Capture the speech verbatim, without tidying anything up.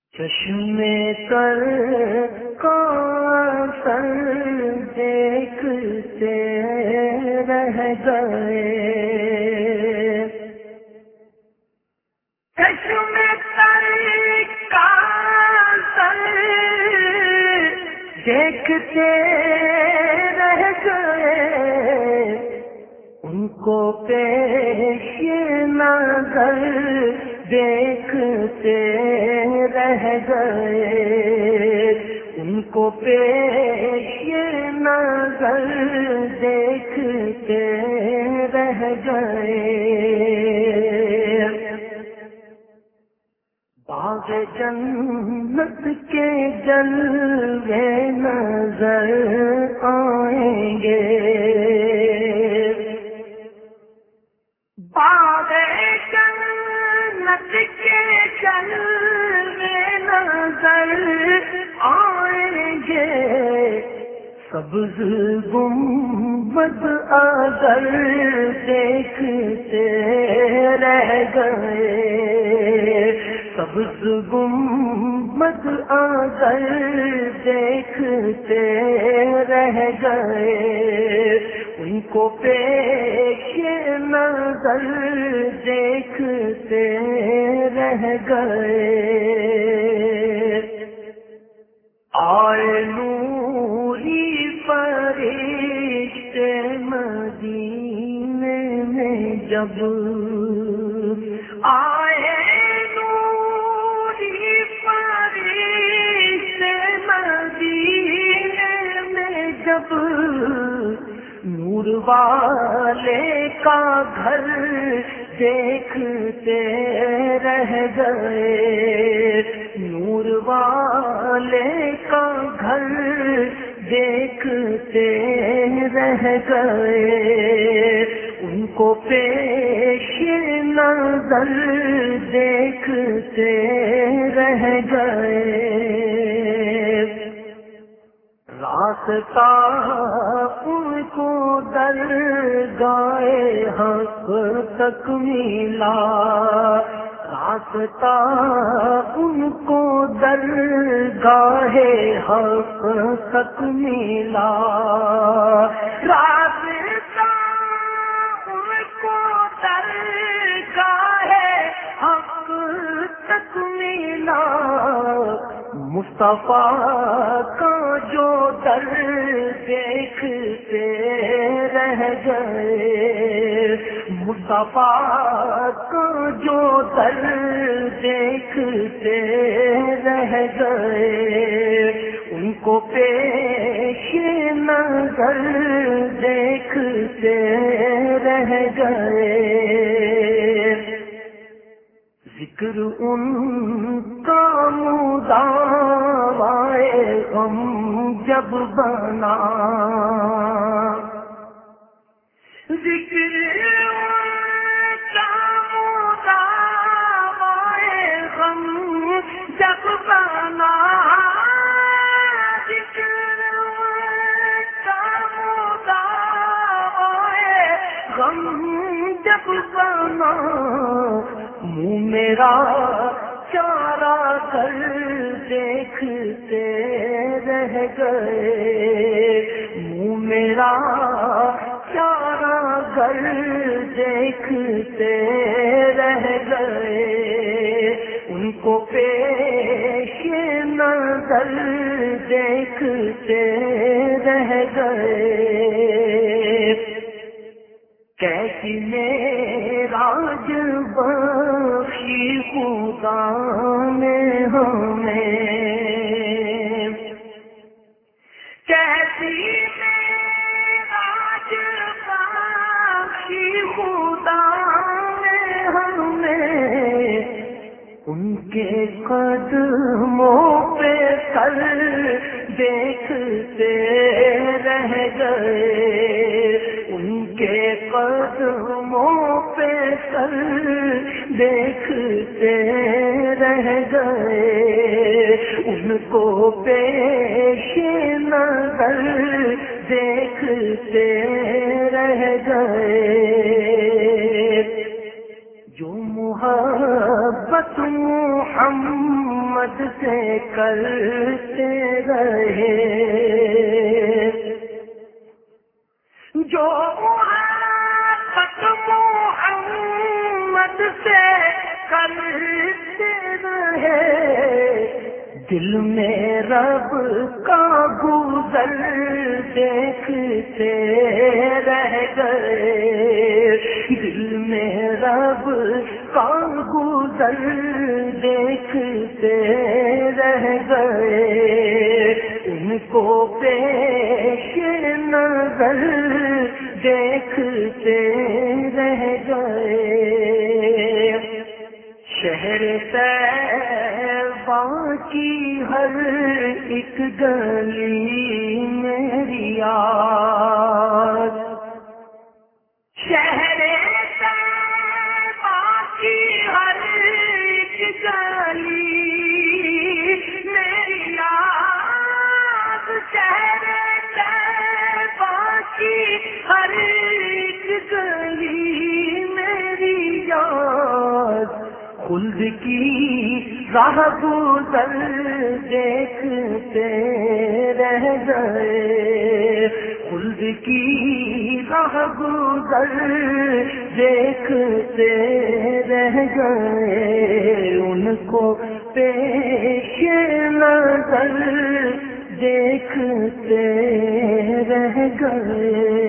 چشمے تر کوثر دیکھتے رہ گئے، چشمے تر کوثر دیکھتے رہ گئے، ان کو پیش نظر دیکھتے رہ گئے، ان کو پیش نظر دیکھتے رہ گئے۔ باغ جنت کے جلوے نظر آئیں گے، باغ جنت کے جلوے نظر آئیں گے، سبز گنبد اگر دیکھتے رہ گئے، سبز گنبد اگر دیکھتے رہ گئے، ان کو پیش نظر دیکھتے رہ گئے۔ آئے نوری فرشتے مدینے میں جب، آئے نوری فرشتے مدینے میں جب، نور والے کا گھر دیکھتے رہ گئے، نور والے کا گھر دیکھتے رہ گئے، ان کو پیش نظر دیکھتے رہ گئے۔ راستہ ان کو درگاہ حق تک ملا، راستہ ان کو درگاہ حق تک ملا، راستہ ان کو درگاہ حق تک ملا، مصطفیٰ کا جو در دیکھتے رہ گئے، مصطفیٰ کا جو در دیکھتے رہ گئے، ان کو پیش نظر دیکھتے رہ گئے۔ ذکر ان کا مدام آئے غم جب بنا، ذکر ان کا مدام آئے غم جب بنا، ذکر ان کا مدام آئے غم جب بنا، منہ میرا چارہ کر دیکھتے رہ گئے، منہ میرا چارہ گھر دیکھتے رہ گئے، ان کو پیش نظر دیکھتے رہ گئے۔ کیسی معراج بخشی خدا نے ہمیں، کیسی معراج بخشی خدا نے ہمیں، ان کے قدموں پہ سر دیکھتے رہ گئے، ان کے قدموں پہ سر دیکھتے رہ گئے، ان کو پیش نظر دیکھتے رہ گئے۔ جو محبت محمد محمد سے کرتے رہے، جو محبت محمد سے کرتے رہے، دل میں رب کا گزر دیکھتے رہ گئے، دل میں رب کا گزر دیکھتے رہ گئے، ان کو پیش نظر دیکھتے رہ گئے۔ شہر طیبہ کی ہر ایک گلی میری یاد، شہر طیبہ کی ہر ایک گلی میری یاد، شہر طیبہ کی ہر ایک گلی میری یاد، خلد کی راہ گزر دیکھتے رہ گئے، خلد کی راہ گزر دیکھتے رہ گئے، ان کو پیش نظر دیکھتے رہ گئے۔